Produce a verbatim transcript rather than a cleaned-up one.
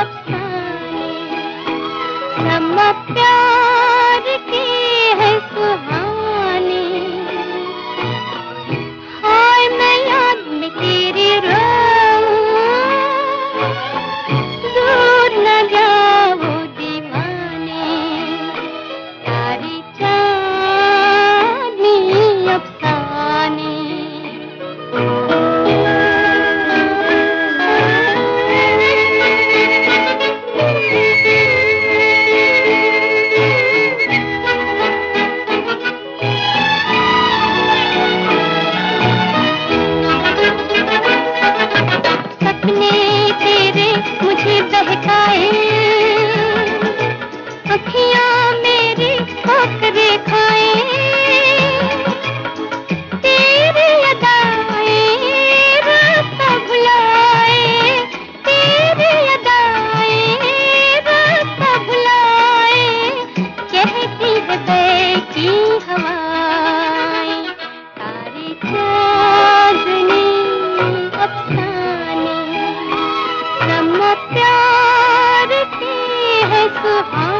अफसाने, समा प्यार के है सुहाने। हाय मैं याद में तेरी रोऊं, दूर न जाओ दीवाने, तारी चांदनी अफसाने। बहकाए अखियां मेरी ठोकरे खाए, तेरी अदाएं रास्ता भुलाए, तेरी अदाएं रास्ता भुलाए, कहती है बहकी हवाएं, तारी चांदनी अफसाने, समा प्यार के है सुहाने।